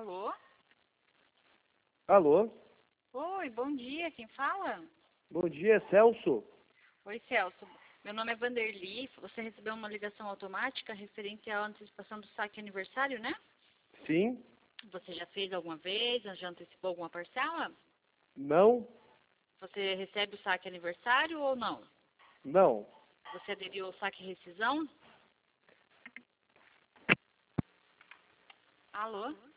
Alô? Alô? Oi, bom dia, quem fala? Bom dia, Celso. Oi, Celso. Meu nome é Vanderly. Você recebeu uma ligação automática referente à antecipação do saque aniversário, né? Sim? Você já fez alguma vez? Já antecipou alguma parcela? Não? Você recebe o saque aniversário ou não? Não. Você aderiu ao saque rescisão? Alô?